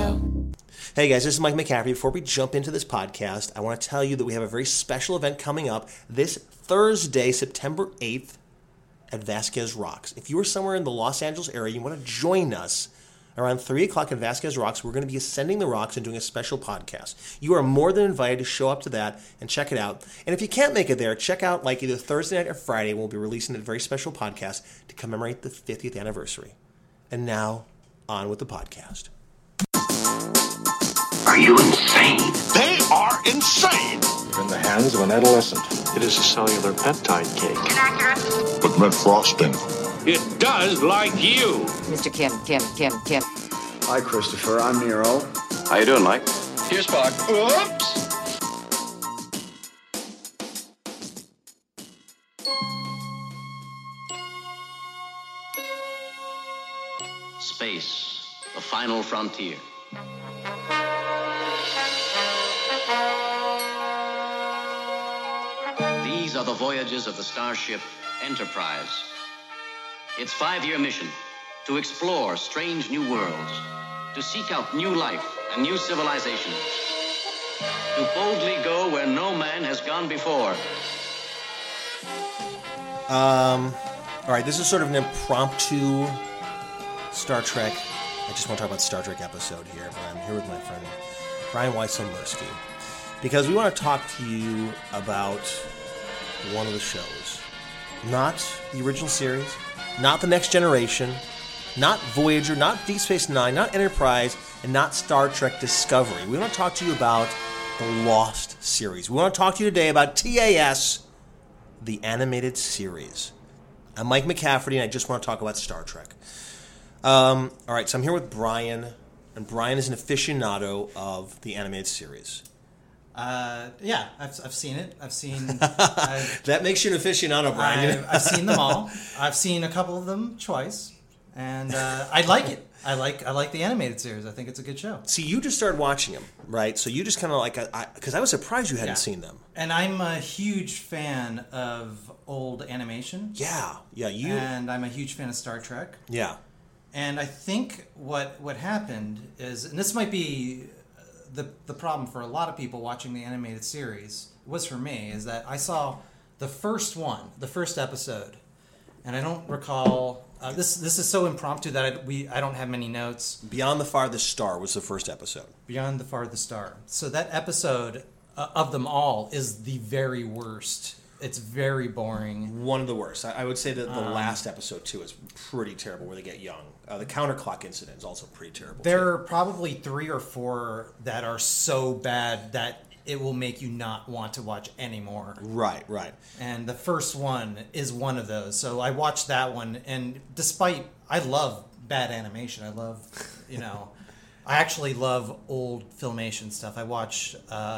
Show. Hey guys, this is Mike McCaffrey. Before we jump into this podcast, I want to tell you that we have a very special event coming up this Thursday, September 8th at Vasquez Rocks. If you are somewhere in the Los Angeles area, you want to join us around 3 o'clock at Vasquez Rocks. We're going to be ascending the rocks and doing a special podcast. You are more than invited to show up to that and check it out. And if you can't make it there, check out like either Thursday night or Friday. We'll be releasing a very special podcast to commemorate the 50th anniversary. And now, on with the podcast. Are you insane? They are insane! You're in the hands of an adolescent. It is a cellular peptide cake. Inaccurate. With red frosting. It does like you. Mr. Kim. Hi, Christopher. I'm Nero. How you doing, Mike? Here's Spock. Oops! Space, the final frontier. These are the voyages of the starship Enterprise. Its 5-year mission, to explore strange new worlds, to seek out new life and new civilizations, to boldly go where no man has gone before. All right, this is sort of an impromptu Star Trek. I just want to talk about Star Trek episode here, but I'm here with my friend Brian Weissel-Mirsky because we want to talk to you about one of the shows. Not the original series, not The Next Generation, not Voyager, not Deep Space Nine, not Enterprise, and not Star Trek Discovery. We want to talk to you about the Lost series. We want to talk to you today about TAS, the animated series. I'm Mike McCaffrey, and I just want to talk about Star Trek. All right, so I'm here with Brian, and Brian is an aficionado of the animated series. Yeah, I've seen it. That makes you an aficionado, Brian. I've seen them all. I've seen a couple of them twice, and I like it. I like the animated series. I think it's a good show. See, you just started watching them, right? So you just kind of like, because I was surprised you hadn't seen them. And I'm a huge fan of old animation. Yeah. And I'm a huge fan of Star Trek. Yeah. And I think what happened is, and this might be the problem for a lot of people watching the animated series, was for me, is that I saw the first episode, and I don't recall. This is so impromptu that I don't have many notes. Beyond the Farthest Star was the first episode. Beyond the Farthest Star. So that episode of them all is the very worst. It's very boring. One of the worst. I would say that the last episode, too, is pretty terrible, where they get young. The counterclock incident is also pretty terrible. There are probably 3 or 4 that are so bad that it will make you not want to watch anymore. Right. And the first one is one of those. So I watched that one, and despite, I love bad animation. I love, I actually love old Filmation stuff. I watch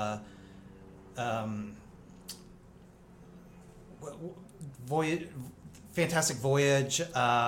Fantastic Voyage.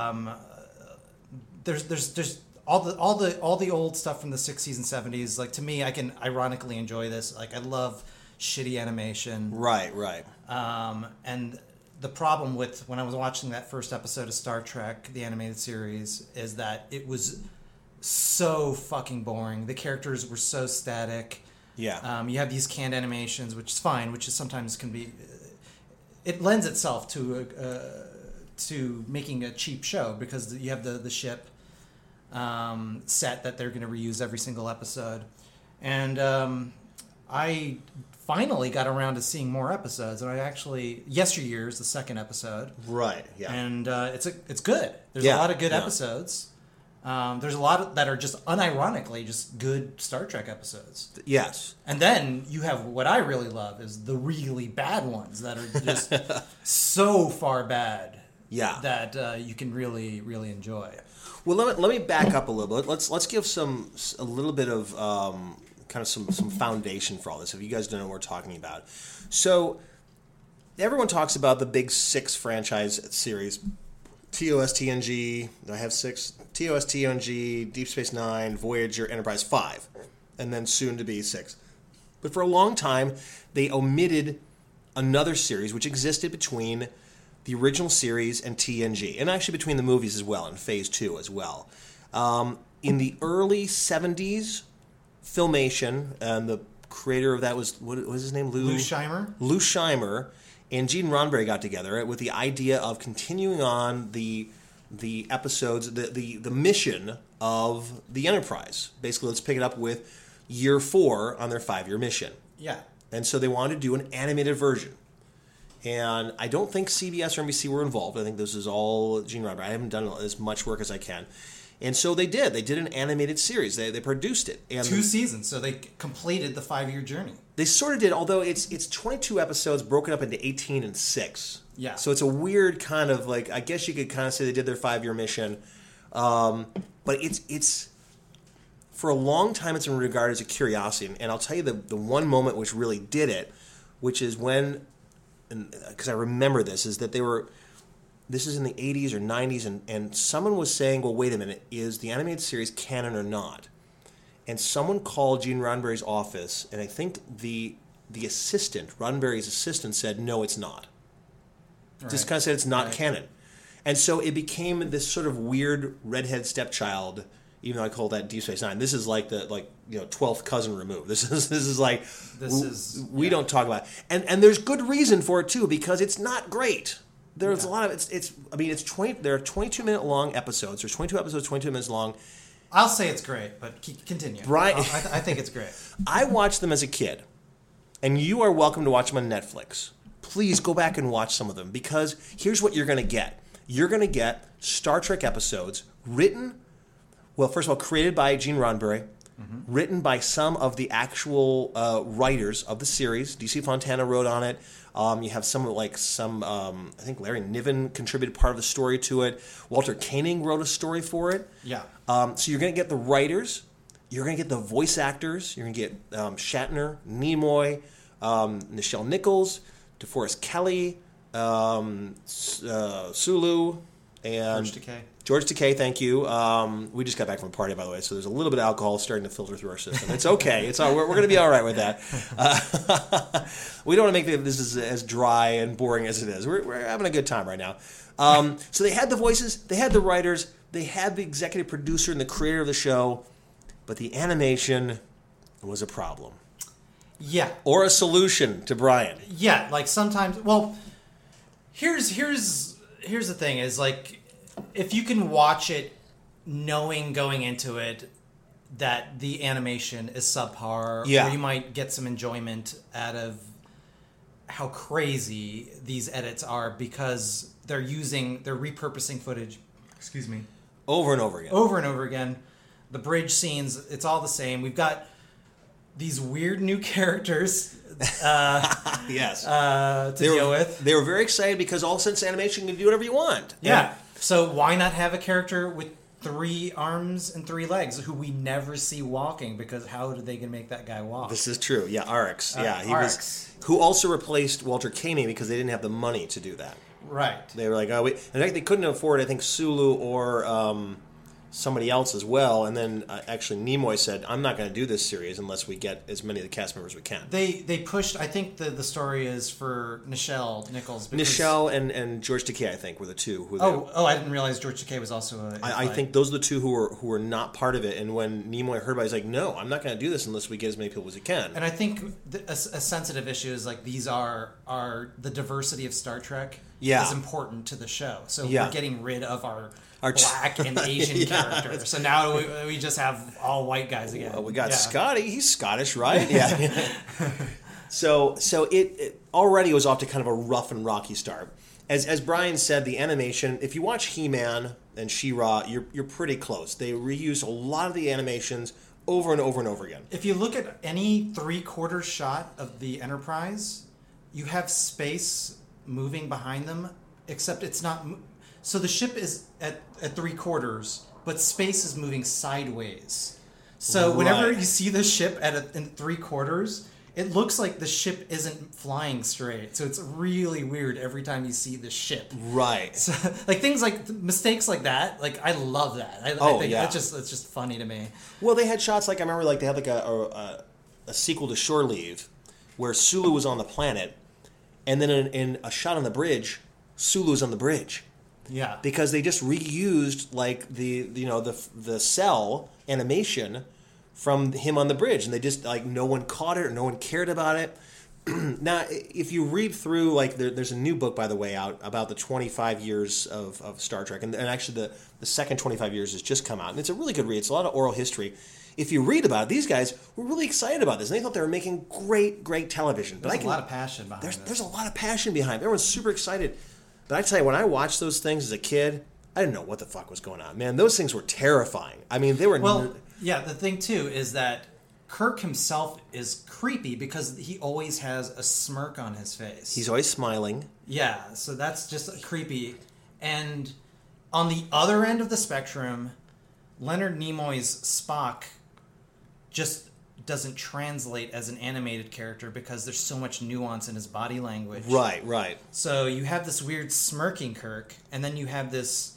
There's all the old stuff from the 60s and 70s. Like, to me, I can ironically enjoy this. Like, I love shitty animation. Right. And the problem with when I was watching that first episode of Star Trek, the animated series, is that it was so fucking boring. The characters were so static. Yeah. You have these canned animations, which is fine, which is sometimes can be. It lends itself to making a cheap show because you have the ship set that they're going to reuse every single episode, and I finally got around to seeing more episodes, and I actually Yesteryear's the second episode, right? Yeah, and it's good. There's a lot of good episodes. There's a lot that are just unironically just good Star Trek episodes. Yes. And then you have what I really love is the really bad ones that are just so far bad that you can really, really enjoy. Well, let me back up a little bit. Let's give a little bit of kind of some foundation for all this, if you guys don't know what we're talking about. So everyone talks about the big 6 franchise series. TOS, TNG, I have 6. TOS, TNG, Deep Space Nine, Voyager, Enterprise 5, and then soon to be 6. But for a long time, they omitted another series which existed between the original series and TNG, and actually between the movies as well, and Phase 2 as well. In the early 70s, Filmation, and the creator of that was, what was his name? Lou Scheimer. Lou Scheimer and Gene Roddenberry got together with the idea of continuing on the episodes, the mission of the Enterprise. Basically, let's pick it up with year 4 on their 5-year mission. Yeah. And so they wanted to do an animated version. And I don't think CBS or NBC were involved. I think this is all Gene Roddenberry. I haven't done as much work as I can. And so they did. They did an animated series. They produced it. And 2 seasons, so they completed the 5-year journey. They sort of did, although it's 22 episodes broken up into 18 and 6. Yeah. So it's a weird kind of, like, I guess you could kind of say they did their 5-year mission. But it's for a long time it's been regarded as a curiosity. And I'll tell you the one moment which really did it, which is when, because I remember this, is that this is in the 80s or 90s, and someone was saying, well, wait a minute, is the animated series canon or not? And someone called Gene Roddenberry's office, and I think the assistant, Roddenberry's assistant, said, no, it's not. Right. Just kind of said it's not canon. And so it became this sort of weird redhead stepchild, even though I call that Deep Space Nine. This is like the 12th cousin removed. This is like we don't talk about it. And there's good reason for it too, because it's not great. There's a lot of it's 20. There are 22-minute long episodes. There's 22 episodes, 22 minutes long. I'll say it's great, but continue. Right. I think it's great. I watched them as a kid, and you are welcome to watch them on Netflix. Please go back and watch some of them, because here's what you're going to get. You're going to get Star Trek episodes written, well, first of all, created by Gene Roddenberry, written by some of the actual writers of the series. DC Fontana wrote on it. You have I think Larry Niven contributed part of the story to it. Walter Koenig wrote a story for it. Yeah. So you're going to get the writers. You're going to get the voice actors. You're going to get Shatner, Nimoy, Nichelle Nichols, DeForest Kelley, Sulu, and George Takei, thank you. We just got back from a party, by the way, so there's a little bit of alcohol starting to filter through our system. It's okay. We're going to be all right with that. We don't want to make this as dry and boring as it is. We're having a good time right now. So they had the voices, they had the writers, they had the executive producer and the creator of the show, but the animation was a problem. Yeah. Or a solution to Brian. Yeah, like sometimes. Well, here's the thing: is like, if you can watch it, knowing going into it that the animation is subpar, or you might get some enjoyment out of how crazy these edits are, because they're repurposing footage. Excuse me. Over and over again. The bridge scenes, it's all the same. We've got these weird new characters to deal with. They were very excited because all sense animation can do whatever you want. Yeah. So why not have a character with 3 arms and 3 legs who we never see walking, because how are they going to make that guy walk? This is true. Yeah, Arx. He Arx. was, who also replaced Walter Koenig because they didn't have the money to do that. Right. They were like, in fact, they couldn't afford, I think, Sulu or somebody else as well. And then actually Nimoy said, I'm not going to do this series unless we get as many of the cast members as we can. They pushed, I think the story is for Nichelle Nichols. Nichelle and George Takei, I think, were the two. I didn't realize George Takei was also I think those are the two who were not part of it. And when Nimoy heard about it, he's like, no, I'm not going to do this unless we get as many people as we can. And I think a sensitive issue is like these are the diversity of Star Trek is important to the show. So we're getting rid of our black and Asian characters. So now we just have all white guys again. Well, we got Scotty. He's Scottish, right? Yeah. So it already was off to kind of a rough and rocky start. As Brian said, the animation, if you watch He-Man and She-Ra, you're pretty close. They reuse a lot of the animations over and over and over again. If you look at any 3/4 shot of the Enterprise, you have space moving behind them, except it's not... So the ship is at 3/4, but space is moving sideways. So whenever you see the ship in 3/4, it looks like the ship isn't flying straight. So it's really weird every time you see the ship. Right. So, like things like mistakes like that. Like I love that. I think it's just funny to me. Well, they had shots like I remember they had like a sequel to Shore Leave, where Sulu was on the planet, and then in a shot on the bridge, Sulu's on the bridge. Yeah, because they just reused like the cell animation from him on the bridge, and they just like no one caught it or no one cared about it. Now, if you read through, like, there's a new book, by the way, out about the 25 years of Star Trek, and actually the second 25 years has just come out, and it's a really good read. It's a lot of oral history. If you read about it, these guys were really excited about this, and they thought they were making great television. There's a lot of passion behind it. There's a lot of passion behind it. Everyone's super excited. But I tell you, when I watched those things as a kid, I didn't know what the fuck was going on. Man, those things were terrifying. I mean, they were... Well, yeah, the thing, too, is that Kirk himself is creepy because he always has a smirk on his face. He's always smiling. Yeah, so that's just creepy. And on the other end of the spectrum, Leonard Nimoy's Spock just doesn't translate as an animated character because there's so much nuance in his body language. Right. So you have this weird smirking Kirk, and then you have this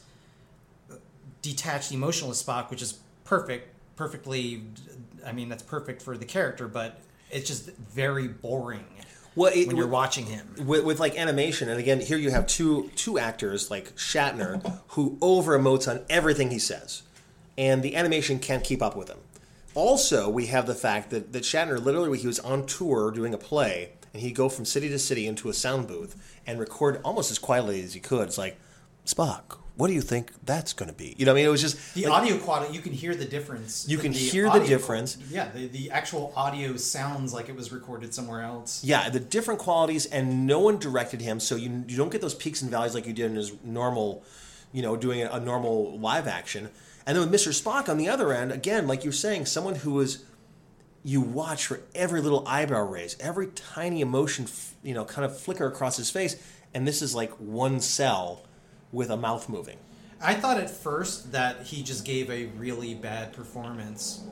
detached, emotionless Spock, which is perfectly... I mean, that's perfect for the character, but it's just very boring when you're watching him. With like animation, and again, here you have two actors like Shatner who over-emotes on everything he says, and the animation can't keep up with him. Also, we have the fact that Shatner, literally, he was on tour doing a play, and he'd go from city to city into a sound booth and record almost as quietly as he could. It's like, Spock, what do you think that's going to be? You know what I mean? It was just... The audio quality, you can hear the difference. You can hear the difference. The actual audio sounds like it was recorded somewhere else. Yeah, the different qualities, and no one directed him, so you don't get those peaks and valleys like you did in his normal, doing a normal live action. And then with Mr. Spock on the other end, again, like you're saying, someone who is... You watch for every little eyebrow raise, every tiny emotion, kind of flicker across his face, and this is like one cell with a mouth moving. I thought at first that he just gave a really bad performance,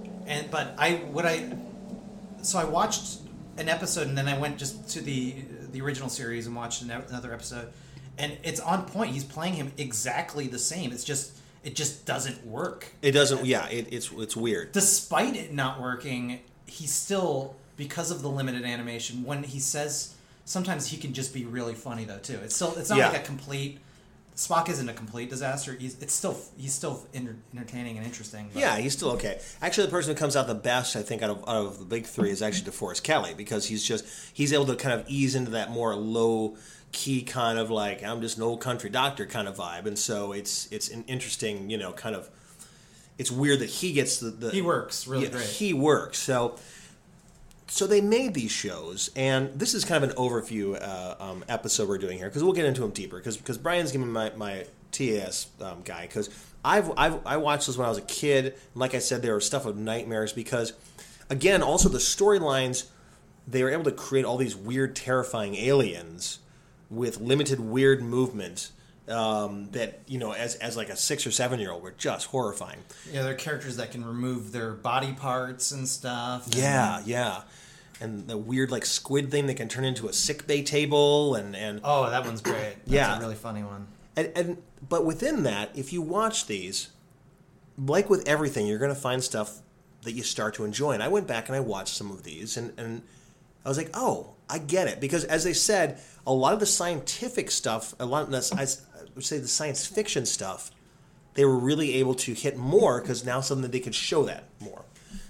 I watched an episode and then I went just to the original series and watched another episode, and it's on point. He's playing him exactly the same. It just doesn't work. It doesn't. Yeah, it's weird. Despite it not working, he's still, because of the limited animation, when he says, sometimes he can just be really funny though too. It's not like a complete. Spock isn't a complete disaster. He's still entertaining and interesting. But. Yeah, he's still okay. Actually, the person who comes out the best, I think, out of the big three is actually DeForest Kelley, because he's able to kind of ease into that more low key kind of like, I'm just an old country doctor kind of vibe, and so it's an interesting, kind of. It's weird that he gets the he works really great. He works So they made these shows, and this is kind of an overview episode we're doing here, because we'll get into them deeper, because Brian's giving me my TAS guy, because I watched this when I was a kid, and like I said, there were stuff of nightmares, because, again, also the storylines, they were able to create all these weird, terrifying aliens with limited weird movement that, as like a 6 or 7 year old were just horrifying. Yeah, they're characters that can remove their body parts and stuff. Yeah. And the weird like squid thing that can turn into a sickbay table and oh, that one's great. That's a really funny one. But within that, if you watch these, like with everything, you're going to find stuff that you start to enjoy. And I went back and I watched some of these, and I was like, oh, I get it, because as they said, a lot of the scientific stuff, I would say the science fiction stuff, they were really able to hit more because now suddenly they could show that more.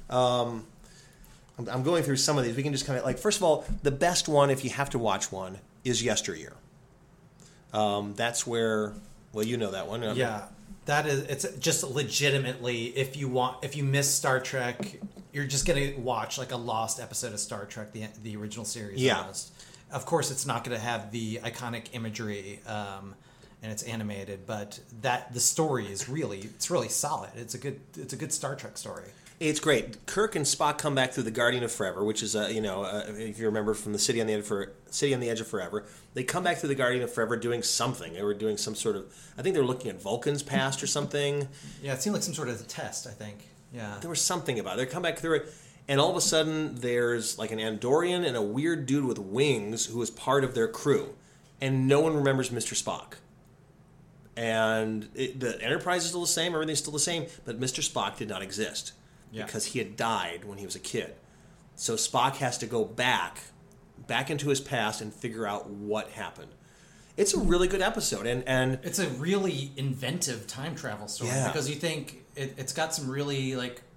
I'm going through some of these. We can just kind of like, first of all, the best one, if you have to watch one, is Yesteryear. That's where, well, you know that one. Yeah, that is. It's just legitimately, if you miss Star Trek, you're just gonna watch like a lost episode of Star Trek, the original series. Yeah. Almost. Of course, it's not going to have the iconic imagery, and it's animated, but the story is really solid. It's a good Star Trek story. It's great. Kirk and Spock come back through the Guardian of Forever, which is if you remember from the City on the Edge of Forever, they come back through the Guardian of Forever doing something. They were doing some sort of, I think they were looking at Vulcan's past or something. Yeah, it seemed like some sort of test, I think. Yeah. There was something about it. They come back through it, and all of a sudden there's like an Andorian and a weird dude with wings who is part of their crew, and no one remembers Mr. Spock. And the Enterprise is still the same, everything's still the same, but Mr. Spock did not exist. Yeah. Because he had died when he was a kid. So Spock has to go back into his past and figure out what happened. It's a really good episode, and it's a really inventive time travel story, because you think it's got some really like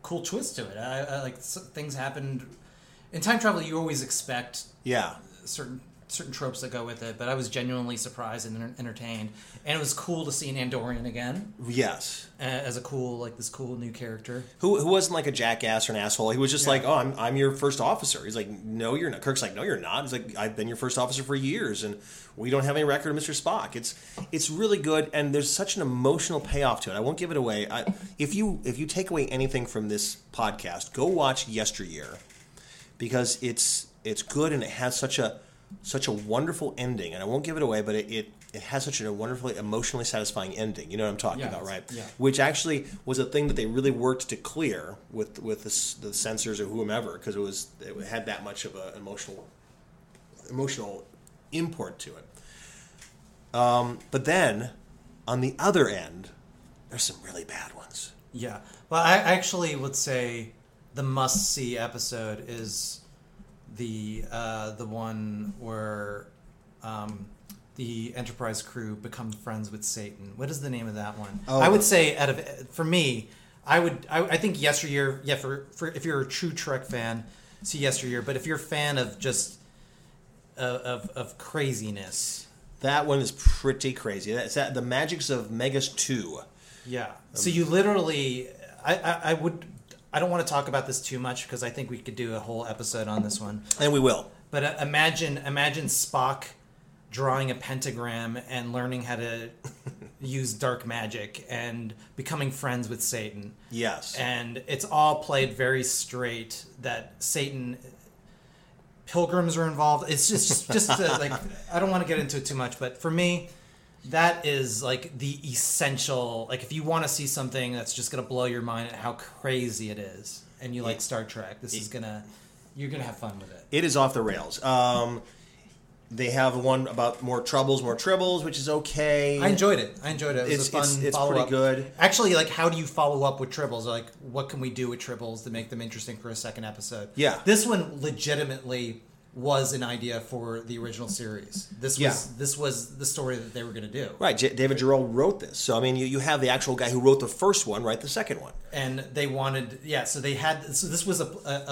cool twist to it. I like things happened in time travel. You always expect certain tropes that go with it, but I was genuinely surprised and entertained, and it was cool to see an Andorian again. Yes, as a cool this cool new character who wasn't like a jackass or an asshole. He was just like, oh, I'm your first officer. He's like, no, you're not. Kirk's like, no, you're not. He's like, I've been your first officer for years, and we don't have any record of Mr. Spock. It's really good, and there's such an emotional payoff to it. I won't give it away. If you take away anything from this podcast, go watch Yesteryear, because it's good, and it has such a wonderful ending, and I won't give it away, but it has such a wonderfully emotionally satisfying ending. You know what I'm talking about, right? Yeah. Which actually was a thing that they really worked to clear with the censors or whomever, because it had that much of an emotional import to it. But then on the other end, there's some really bad ones. Yeah. Well, I actually would say the must-see episode is the one where the Enterprise crew become friends with Satan. What is the name of that one? I would say for me, I think Yesteryear. Yeah, for if you're a true Trek fan, see Yesteryear. But if you're a fan of just of craziness, that one is pretty crazy. That's the Magics of Megas 2. Yeah. So you literally, I don't want to talk about this too much because I think we could do a whole episode on this one. And we will. But imagine Spock drawing a pentagram and learning how to use dark magic and becoming friends with Satan. Yes. And it's all played very straight that Satan, pilgrims are involved. It's just like, I don't want to get into it too much, but for me, that is like the essential, like if you want to see something that's just going to blow your mind at how crazy it is and you like Star Trek, you're going to have fun with it. It is off the rails. They have one about more troubles, more tribbles, which is okay. I enjoyed it. It was a fun follow-up. It's pretty good. Actually, like, how do you follow up with tribbles? Like, what can we do with tribbles to make them interesting for a second episode? Yeah. This one legitimately was an idea for the original series. This was the story that they were going to do. Right. David Giroux wrote this. So, I mean, you have the actual guy who wrote the first one write the second one. And they wanted, so this was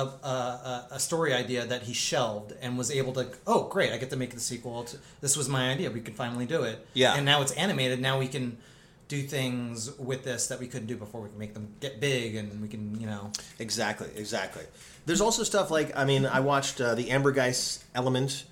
a story idea that he shelved and was able to, oh, great, I get to make the sequel. This was my idea. We could finally do it. Yeah. And now it's animated. Now we can do things with this that we couldn't do before. We can make them get big and we can, Exactly. There's also stuff like, I mean, I watched the Ambergeist Element,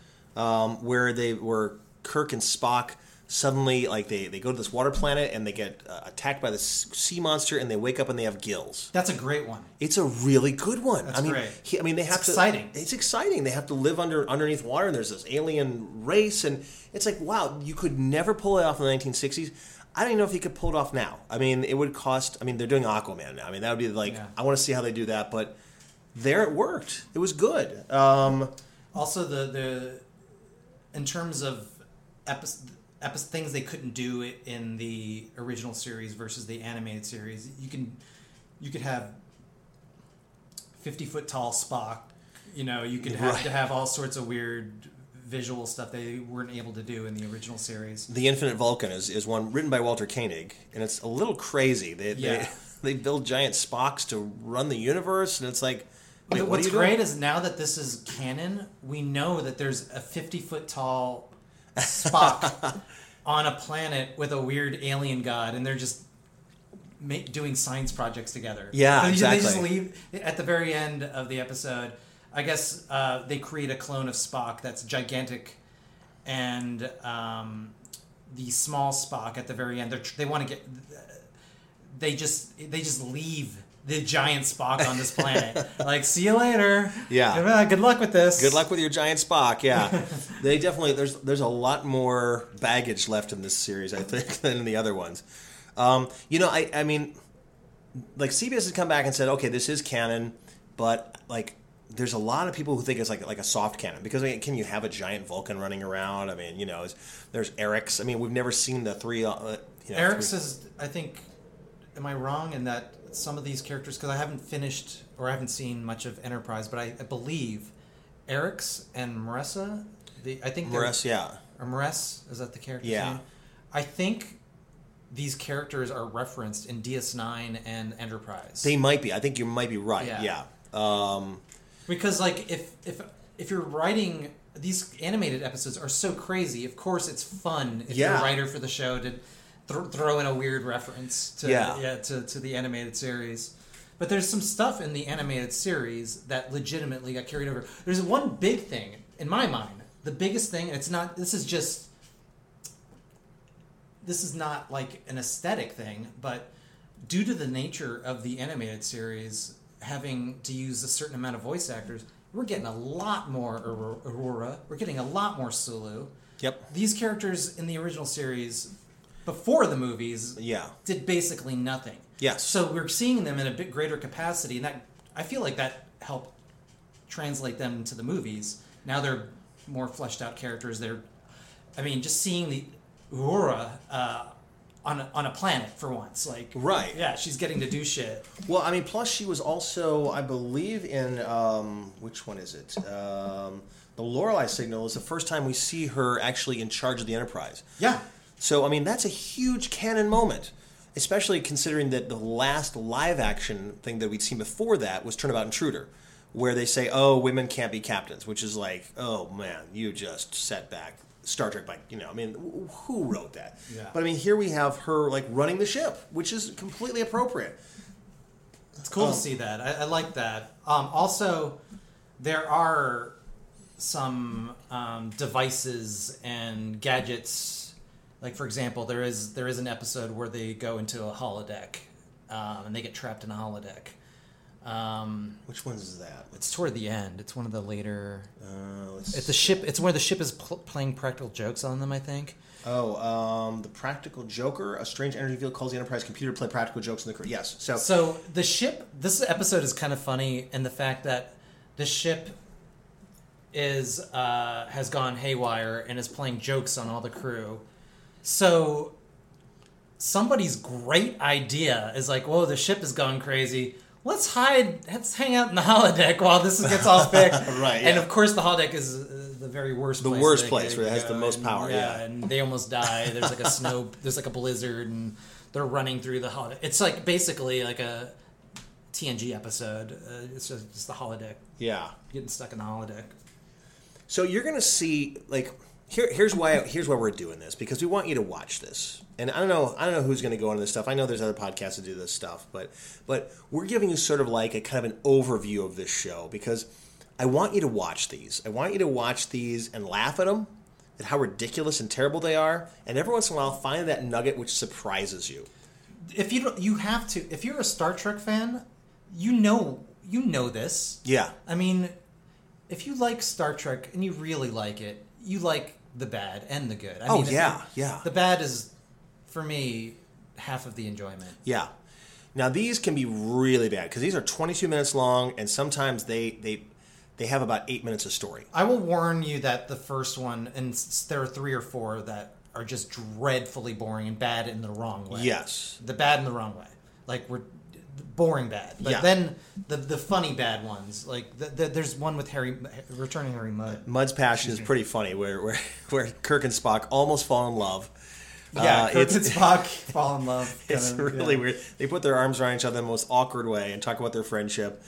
where Kirk and Spock suddenly, like, they go to this water planet and they get attacked by this sea monster and they wake up and they have gills. That's a great one. It's a really good one. That's great. They have to. Exciting. It's exciting. They have to live underneath water and there's this alien race and it's like, wow, you could never pull it off in the 1960s. I don't even know if you could pull it off now. I mean, it would cost. I mean, they're doing Aquaman now. I mean, that would be like, I want to see how they do that, but there it worked. It was good. Also, the in terms of things they couldn't do in the original series versus the animated series, you could have 50-foot tall Spock. You could have to have all sorts of weird visual stuff they weren't able to do in the original series. The Infinite Vulcan is one written by Walter Koenig, and it's a little crazy. They build giant Spocks to run the universe, and it's like, wait, what's great is now that this is canon, we know that there's a 50-foot tall Spock on a planet with a weird alien god, and they're just doing science projects together. Yeah, exactly. They just leave at the very end of the episode. I guess they create a clone of Spock that's gigantic, and the small Spock at the very end. They want to get. They just leave the giant Spock on this planet. Like, see you later. Yeah. Good luck with this. Good luck with your giant Spock. Yeah. They definitely there's a lot more baggage left in this series, I think, than in the other ones. I mean, like, CBS has come back and said, okay, this is canon, but like, there's a lot of people who think it's like a soft canon because, I mean, can you have a giant Vulcan running around? I mean, there's Eric's. I mean, we've never seen the three. Eric's is, I think. Am I wrong in that some of these characters? Because I haven't finished or I haven't seen much of Enterprise, but I believe Eric's and Marissa. I think Marissa, yeah. Or Maress, is that the character's name? I think these characters are referenced in DS9 and Enterprise. They might be. I think you might be right. Yeah. Yeah. Because like if you're writing these animated episodes are so crazy, of course it's fun if you're a writer for the show to throw in a weird reference to the animated series. But there's some stuff in the animated series that legitimately got carried over. There's one big thing in my mind. The biggest thing, and it's not. This is not like an aesthetic thing, but due to the nature of the animated series having to use a certain amount of voice actors, we're getting a lot more Aurora. We're getting a lot more Sulu. Yep. These characters in the original series, before the movies, did basically nothing. Yes. So we're seeing them in a bit greater capacity, and that I feel like that helped translate them into the movies. Now they're more fleshed out characters. Just seeing the Aurora on a planet for once, like right. Yeah, she's getting to do shit. Well, I mean, plus she was also, I believe, in which one is it? The Lorelei Signal is the first time we see her actually in charge of the Enterprise. Yeah. So I mean, that's a huge canon moment. Especially considering that the last live-action thing that we'd seen before that was Turnabout Intruder, where they say, "Oh, women can't be captains," which is like, "Oh man, you just set back Star Trek by I mean, who wrote that?" Yeah. But I mean, here we have her like running the ship, which is completely appropriate. It's cool to see that. I like that. Also, there are some devices and gadgets. Like, for example, there is an episode where they go into a holodeck, and they get trapped in a holodeck. Which one is that? It's toward the end. It's one of the later. It's the ship. It's where the ship is playing practical jokes on them, I think. The Practical Joker. A strange energy field calls the Enterprise computer to play practical jokes on the crew. Yes. So the ship. This episode is kind of funny in the fact that the ship has gone haywire and is playing jokes on all the crew. So somebody's great idea is like, whoa, the ship has gone crazy. Let's hang out in the holodeck while this gets all fixed. Right. And of course the holodeck is the very worst place. The worst place where it has the most power. Yeah, and they almost die. There's like there's like a blizzard and they're running through the holodeck. It's like basically like a TNG episode. It's just the holodeck. Yeah. Getting stuck in the holodeck. So you're going to see like Here's why we're doing this, because we want you to watch this. And I don't know who's going to go into this stuff. I know there's other podcasts that do this stuff, but we're giving you sort of like a kind of an overview of this show because I want you to watch these. I want you to watch these and laugh at them, at how ridiculous and terrible they are, and every once in a while find that nugget which surprises you. If you're a Star Trek fan, you know this. Yeah. I mean, if you like Star Trek and you really like it, you like the bad and the good. I mean, yeah. The bad is, for me, half of the enjoyment. Yeah. Now, these can be really bad, because these are 22 minutes long, and sometimes they have about 8 minutes of story. I will warn you that the first one, and there are 3 or 4 that are just dreadfully boring and bad in the wrong way. Yes. The bad in the wrong way. Like, we're boring bad. But then the funny bad ones, like there's one with returning Harry Mudd. Mudd's Passion is pretty funny, where Kirk and Spock almost fall in love. Yeah, Kirk and Spock fall in love. It's really weird. They put their arms around each other in the most awkward way and talk about their friendship.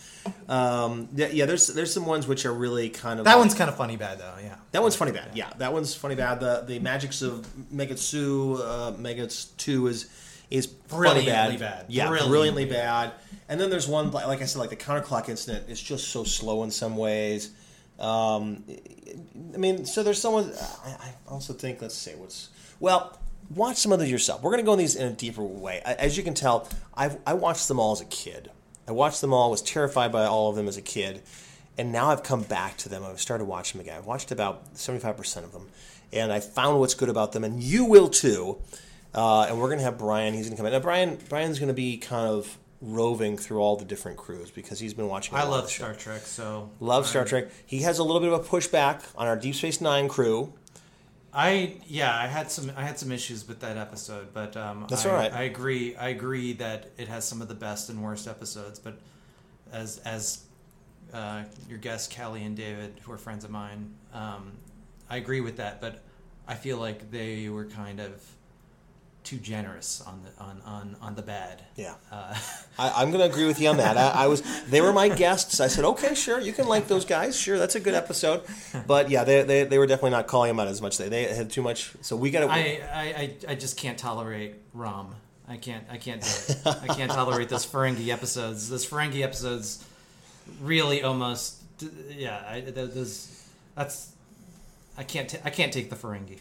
There's some ones which are really kind of... That one's kind of funny bad, though, yeah. That one's funny bad, yeah. That one's funny bad. The Magics of Megatsu, Megatsu 2 is funny bad. Yeah, brilliantly bad. And then there's one, like I said, like the Counterclock Incident is just so slow in some ways. I mean, so there's someone... I also think, let's see, watch some of these yourself. We're going to go in these in a deeper way. As you can tell, I watched them all as a kid. I watched them all, was terrified by all of them as a kid, and now I've come back to them. I've started watching them again. I've watched about 75% of them, and I found what's good about them, and you will too. And we're going to have Brian. He's going to come in. Now, Brian's going to be kind of roving through all the different crews because he's been watching. I love Star Trek, so love Star Trek. He has a little bit of a pushback on our Deep Space Nine crew. I had some issues with that episode, but that's all right. I agree that it has some of the best and worst episodes. But as your guests Callie and David, who are friends of mine, I agree with that. But I feel like they were kind of too generous on the bad. Yeah, I'm going to agree with you on that. They were my guests. I said, okay, sure, you can like those guys. Sure, that's a good episode. But yeah, they were definitely not calling them out as much. They had too much. So we got to. I just can't tolerate Rom. I can't do it. I can't tolerate those Ferengi episodes. Those Ferengi episodes really almost. Yeah, I can't take the Ferengi.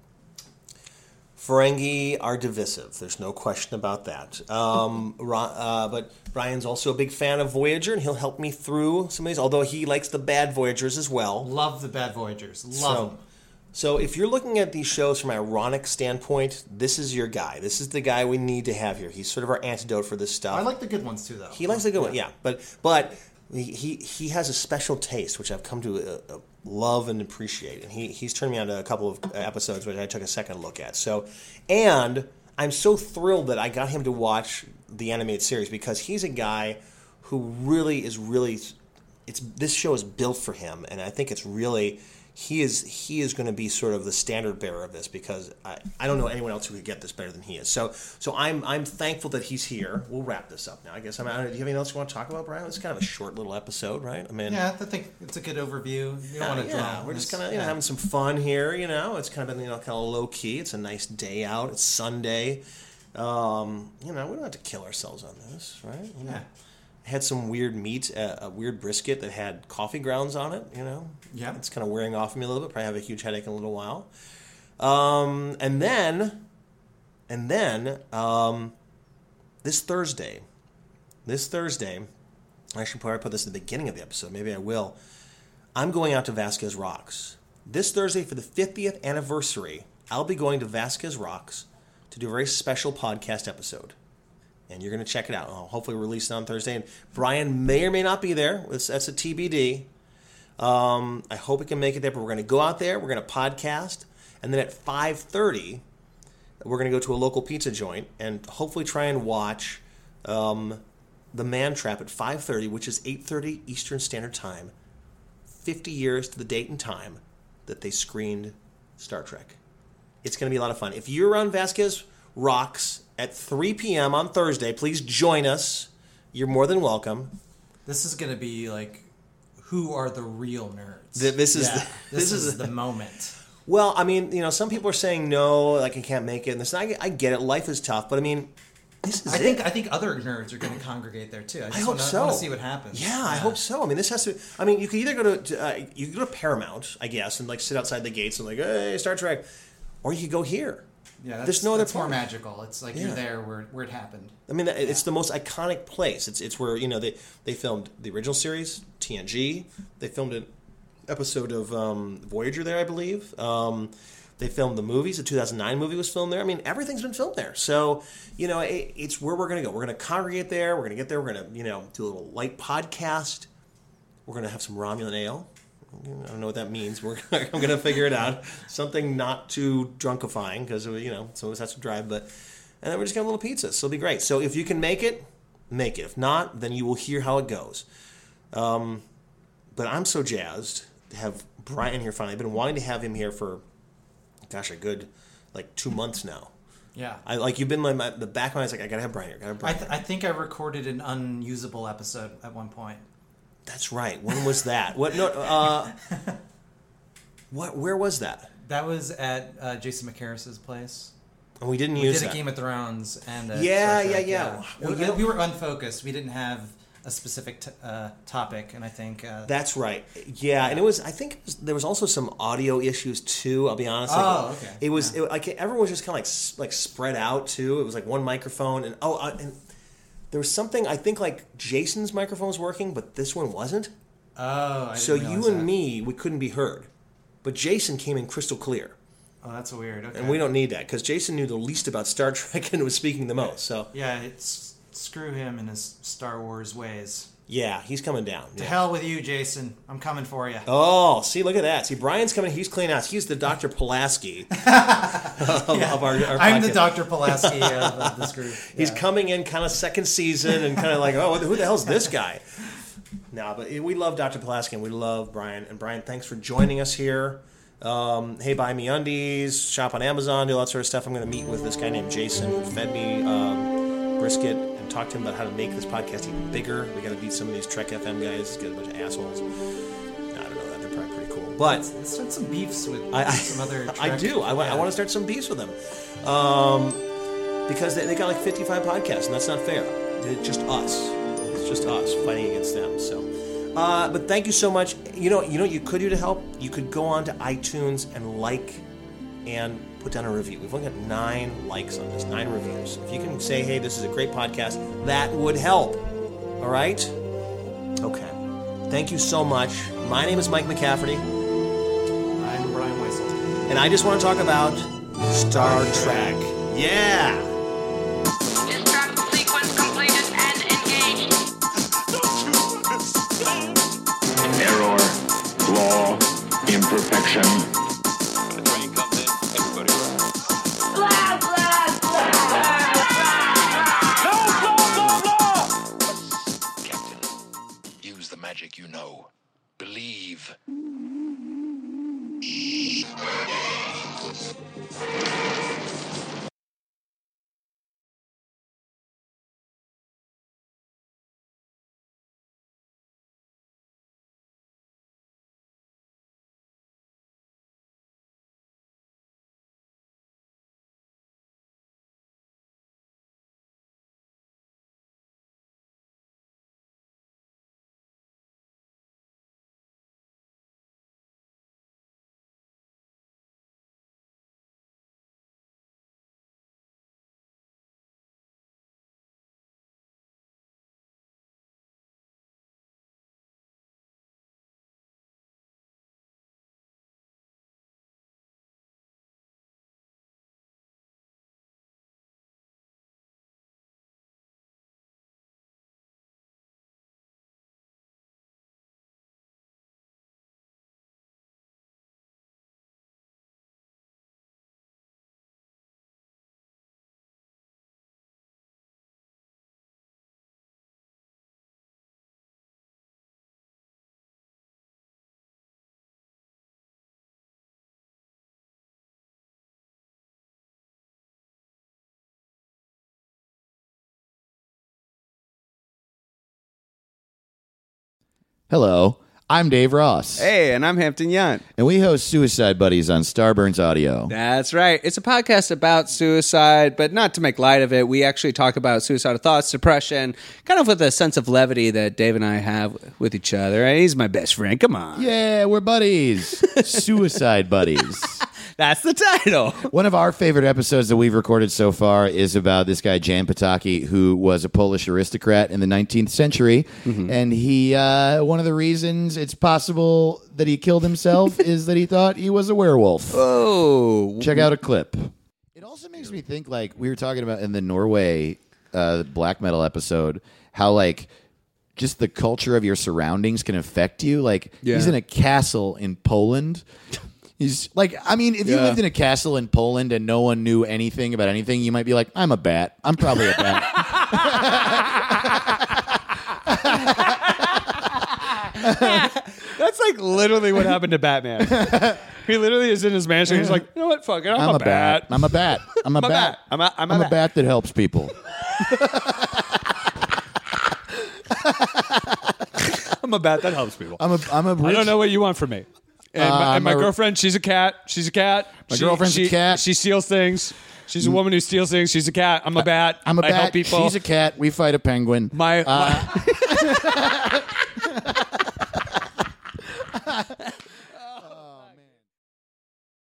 Ferengi are divisive. There's no question about that. But Brian's also a big fan of Voyager, and he'll help me through some of these, although he likes the bad Voyagers as well. Love the bad Voyagers. Love them. So if you're looking at these shows from an ironic standpoint, this is your guy. This is the guy we need to have here. He's sort of our antidote for this stuff. I like the good ones, too, though. He likes the good one, yeah. But he has a special taste, which I've come to love and appreciate. And he's turned me on to a couple of episodes, which I took a second look at. And I'm so thrilled that I got him to watch the animated series, because he's a guy who really is this show is built for him, and I think it's really he is going to be sort of the standard bearer of this, because I don't know anyone else who could get this better than he is. So I'm thankful that he's here. We'll wrap this up now, I guess. Do you have anything else you want to talk about, Brian? It's kind of a short little episode, right? I mean, yeah, I think it's a good overview. You don't want to draw. We're just kind of having some fun here. It's kind of been kind of low key. It's a nice day out. It's Sunday. We don't have to kill ourselves on this, right? Yeah. Had some weird meat, a weird brisket that had coffee grounds on it, Yeah. It's kind of wearing off me a little bit. Probably have a huge headache in a little while. And then, this Thursday, I should probably put this at the beginning of the episode. Maybe I will. I'm going out to Vasquez Rocks. This Thursday, for the 50th anniversary, I'll be going to Vasquez Rocks to do a very special podcast episode. And you're going to check it out. I'll hopefully release it on Thursday. And Brian may or may not be there. That's a TBD. I hope he can make it there. But we're going to go out there. We're going to podcast. And then at 5:30, we're going to go to a local pizza joint and hopefully try and watch The Man Trap at 5:30, which is 8:30 Eastern Standard Time. 50 years to the date and time that they screened Star Trek. It's going to be a lot of fun. If you're around Vasquez Rocks at 3 p.m. on Thursday, please join us. You're more than welcome. This is going to be like, who are the real nerds? This is the moment. Well, I mean, some people are saying no, like I can't make it. And this, I get it. Life is tough, but I mean, this is I think other nerds are going to congregate there too. I hope so. I want to see what happens. Yeah, I hope so. I mean, this has to. I mean, you could either go to Paramount, I guess, and like sit outside the gates and like, hey, Star Trek, or you could go here. Yeah, there's no other. It's more magical. It's like you're there where it happened. I mean, it's the most iconic place. It's where they filmed the original series, TNG. They filmed an episode of Voyager there, I believe. They filmed the movies. The 2009 movie was filmed there. I mean, everything's been filmed there. So it's where we're going to go. We're going to congregate there. We're going to get there. We're going to do a little light podcast. We're going to have some Romulan ale. I don't know what that means. I'm going to figure it out. Something not too drunkifying, because some of us have to drive. And then we're just going to have a little pizza. So it'll be great. So if you can make it, make it. If not, then you will hear how it goes. But I'm so jazzed to have Brian here finally. I've been wanting to have him here for, a good 2 months now. Yeah. You've been the back when I was like, I got to have Brian here. I think I recorded an unusable episode at one point. That's right. When was that? What? No. Where was that? That was at Jason McCarris's place. And we didn't use that. We did a Game of Thrones and yeah. Well, we were unfocused. We didn't have a specific topic, and I think that's right. Yeah, and there was also some audio issues too. I'll be honest. Okay. It was everyone was just kind of like spread out too. It was like one microphone, and and there was something, I think, like Jason's microphone was working, but this one wasn't. Oh, so you and me, we couldn't be heard. But Jason came in crystal clear. Oh, that's weird. Okay. And we don't need that, because Jason knew the least about Star Trek and was speaking the most. So yeah, screw him and his Star Wars ways. Yeah, he's coming down. To hell with you, Jason. I'm coming for you. Oh, see, look at that. See, Brian's coming. He's cleaning house. He's the Dr. Pulaski of our I'm podcast. the Dr. Pulaski of this group. Yeah. He's coming in kind of second season and kind of like, oh, who the hell's this guy? No, but we love Dr. Pulaski and we love Brian. And Brian, thanks for joining us here. Hey, buy me undies, shop on Amazon, do all that sort of stuff. I'm going to meet with this guy named Jason who fed me brisket and talk to him about how to make this podcast even bigger. We got to beat some of these Trek FM guys, get a bunch of assholes. I don't know that. They're probably pretty cool. But let's start some beefs with some other Trek. I do. I want to start some beefs with them. Because they got like 55 podcasts, and that's not fair. It's just us. It's just us fighting against them. So, but thank you so much. You know what you could do to help? You could go on to iTunes and like and put down a review. We've only got 9 likes on this, 9 reviews. If you can say, hey, this is a great podcast, that would help. All right? Okay. Thank you so much. My name is Mike McCafferty. I'm Brian Weissel. And I just want to talk about Star Trek. Yeah! Destruct sequence completed and engaged. Error, flaw, imperfection. When the train comes in, everybody runs. Blah, blah, blah. Captain, use the magic you know. Believe. Hello, I'm Dave Ross. Hey, and I'm Hampton Yount. And we host Suicide Buddies on Starburns Audio. That's right. It's a podcast about suicide, but not to make light of it. We actually talk about suicidal thoughts, depression, kind of with a sense of levity that Dave and I have with each other. And he's my best friend. Come on. Yeah, we're buddies. Suicide Buddies. That's the title. One of our favorite episodes that we've recorded so far is about this guy, Jan Pataki, who was a Polish aristocrat in the 19th century. Mm-hmm. And he, one of the reasons it's possible that he killed himself is that he thought he was a werewolf. Oh. Check out a clip. It also makes me think, like, we were talking about in the Norway black metal episode, how, like, just the culture of your surroundings can affect you. Like, he's in a castle in Poland. He's like, I mean, if you lived in a castle in Poland and no one knew anything about anything, you might be like, I'm a bat. I'm probably a bat. That's like literally what happened to Batman. He literally is in his mansion. He's like, you know what? Fuck it. I'm a bat. I'm a bat. I'm a bat. I'm a bat that helps people. I'm a bat that helps people. I'm a I don't know what you want from me. And my girlfriend, she's a cat. She's a cat. My girlfriend's a cat. She steals things. She's a woman who steals things. She's a cat. I'm a bat. I'm a bat. I help people. She's a cat. We fight a penguin. My